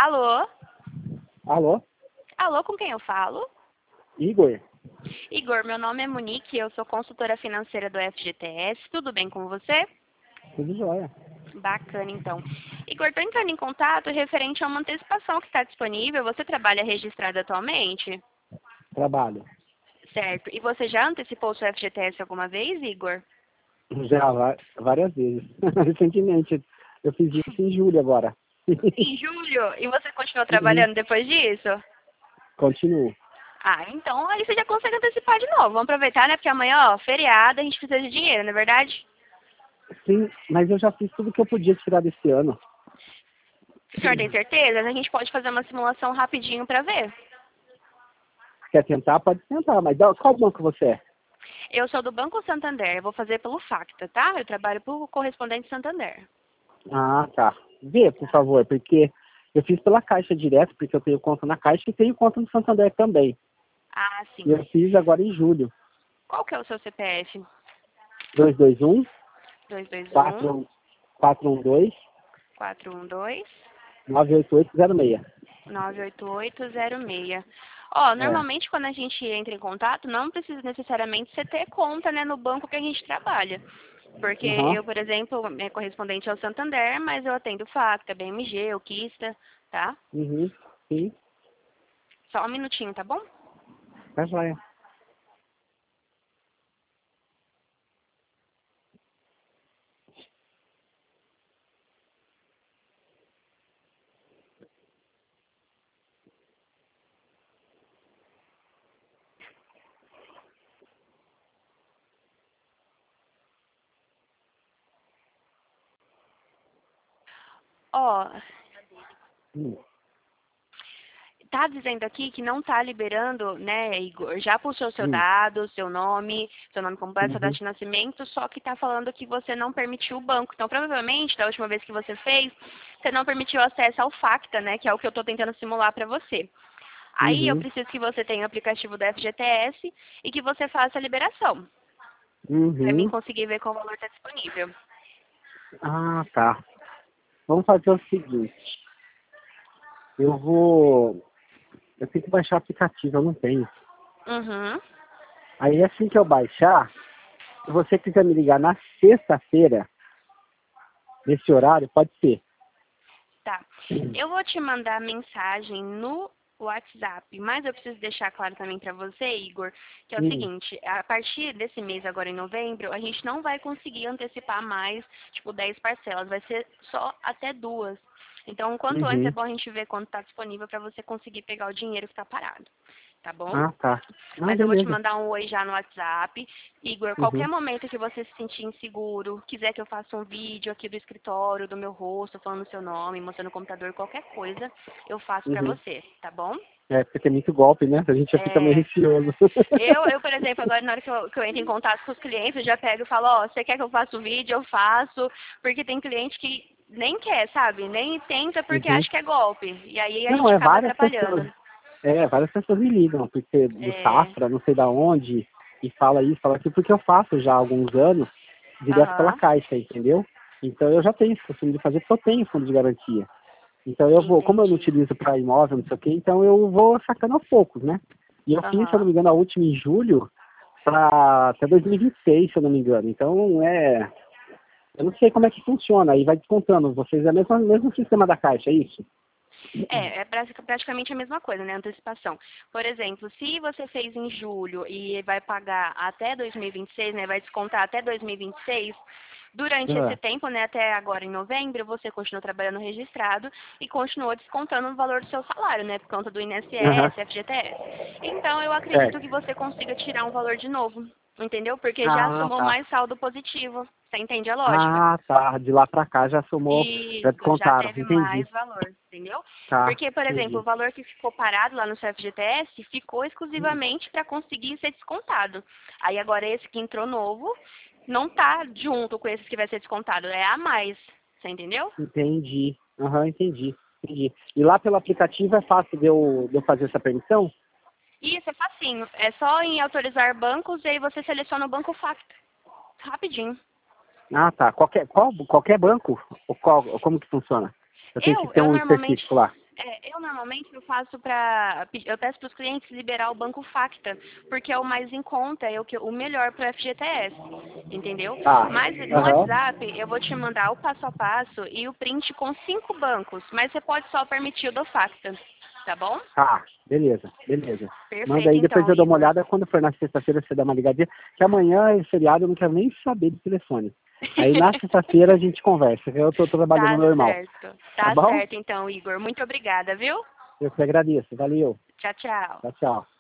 Alô? Alô? Alô, com quem eu falo? Igor? Igor, meu nome é Monique, eu sou consultora financeira do FGTS. Tudo bem com você? Tudo jóia. Bacana, então. Igor, estou entrando em contato referente a uma antecipação que está disponível. Você trabalha registrado atualmente? Trabalho. Certo. E você já antecipou o seu FGTS alguma vez, Igor? Já várias vezes. Recentemente. Eu fiz isso em julho agora. Em julho? E você continuou Uhum. trabalhando depois disso? Continuo. Ah, então aí você já consegue antecipar de novo. Vamos aproveitar, né? Porque amanhã, ó, feriado, a gente precisa de dinheiro, não é verdade? Sim, mas eu já fiz tudo que eu podia tirar desse ano. O senhor tem certeza? A gente pode fazer uma simulação rapidinho para ver. Quer tentar? Pode tentar. Mas qual banco você é? Eu sou do Banco Santander, eu vou fazer pelo Facta, tá? Eu trabalho por correspondente Santander. Ah, tá. Vê, por favor, porque eu fiz pela Caixa direto, porque eu tenho conta na Caixa e tenho conta no Santander também. Ah, E sim. eu fiz agora em julho. Qual que é o seu CPF? 221 221 412 412 98806. 98806. Ó, É. normalmente quando a gente entra em contato, não precisa necessariamente você ter conta, né, no banco que a gente trabalha. Porque Aham. eu, por exemplo, é correspondente ao Santander, mas eu atendo Facta, BMG, o Kista, tá? Uhum. Sim. Só um minutinho, tá bom? Tá joia. Ó, Hum. tá dizendo aqui que não tá liberando, né, Igor? Já puxou seu Hum. dado, seu nome completo, sua data Uhum. de nascimento, só que tá falando que você não permitiu o banco. Então, provavelmente, da última vez que você fez, você não permitiu acesso ao Facta, né, que é o que eu tô tentando simular para você. Aí eu Uhum. preciso que você tenha o aplicativo do FGTS e que você faça a liberação, para mim Uhum. conseguir ver qual valor está disponível. Ah, tá. Vamos fazer o seguinte. Eu vou. Eu tenho que baixar o aplicativo, eu não tenho. Uhum. Aí assim que eu baixar, se você quiser me ligar na sexta-feira, nesse horário, pode ser. Tá. Eu vou te mandar mensagem no WhatsApp, mas eu preciso deixar claro também para você, Igor, que é o Hum. seguinte, a partir desse mês, agora em novembro, a gente não vai conseguir antecipar mais, tipo, 10 parcelas, vai ser só até 2. Então, quanto antes é Uhum. bom a gente ver quando está disponível para você conseguir pegar o dinheiro que está parado, tá bom? Ah, tá. Ah, Mas eu vou te beleza. mandar um oi já no WhatsApp. Igor, qualquer Uhum. momento que você se sentir inseguro, quiser que eu faça um vídeo aqui do escritório, do meu rosto, falando o seu nome, mostrando o computador, qualquer coisa, eu faço pra Uhum. você, tá bom? É, porque tem muito golpe, né? A gente já fica meio É, receoso. por exemplo, agora na hora que eu entro em contato com os clientes, eu já pego e falo, ó, você quer que eu faça o vídeo? Eu faço, porque tem cliente que nem quer, sabe? Nem tenta porque Uhum. acha que é golpe. E aí a Não, gente é acaba várias pessoas. atrapalhando. Várias pessoas me ligam, porque do É, Safra, não sei da onde, e fala isso, fala aquilo, porque eu faço já há alguns anos, direto pela aham, Caixa, entendeu? Então eu já tenho esse costume de fazer, porque eu tenho fundo de garantia. Então eu vou, como eu não entendi. utilizo para imóvel, não sei o quê, então eu vou sacando aos poucos, né? E eu fiz, se eu não Aham. me engano, a última em julho, para até 2026, se eu não me engano. Então eu não sei como é que funciona, aí vai descontando. Vocês é o mesmo sistema da Caixa, é isso? É praticamente a mesma coisa, né? Antecipação. Por exemplo, se você fez em julho e vai pagar até 2026, né? Vai descontar até 2026, durante esse Ah, tempo, né? Até agora em novembro, você continua trabalhando registrado e continua descontando o valor do seu salário, né? Por conta do aham, INSS, FGTS. Então, eu acredito certo. que você consiga tirar um valor de novo, entendeu? Porque já Ah, somou tá. mais saldo positivo. Você entende a lógica? Ah, tá. De lá pra cá já somou, já Isso, já descontaram. teve Entendi. mais valor, entendeu? Tá, Porque, por exemplo, o entendi. valor que ficou parado lá no seu FGTS ficou exclusivamente para conseguir ser descontado. Aí agora esse que entrou novo não tá junto com esse que vai ser descontado, é a mais. Você entendeu? Entendi. Aham, entendi. Entendi. E lá pelo aplicativo é fácil de eu fazer essa permissão? Isso é facinho. É só em autorizar bancos e aí você seleciona o banco Facta. Rapidinho. Ah, tá. Qualquer banco? Ou como que funciona? Eu tenho que ter Eu um normalmente específico lá. Eu normalmente eu peço para os clientes liberar o banco Facta, porque é o mais em conta, é o melhor para o FGTS, entendeu? Tá. Mas no Aham. WhatsApp eu vou te mandar o passo a passo e o print com 5 bancos, mas você pode só permitir o do Facta, tá bom? Tá, beleza, beleza. Manda Perfeito aí, depois então, eu dou uma Igor. olhada. Quando for na sexta-feira, você dá uma ligadinha. Que amanhã é feriado, eu não quero nem saber do telefone. Aí na sexta-feira a gente conversa. Eu tô trabalhando Tá normal. certo. Tá Tá bom? certo então, Igor. Muito obrigada, viu? Eu que agradeço. Valeu. Tchau, tchau. Tchau, tchau.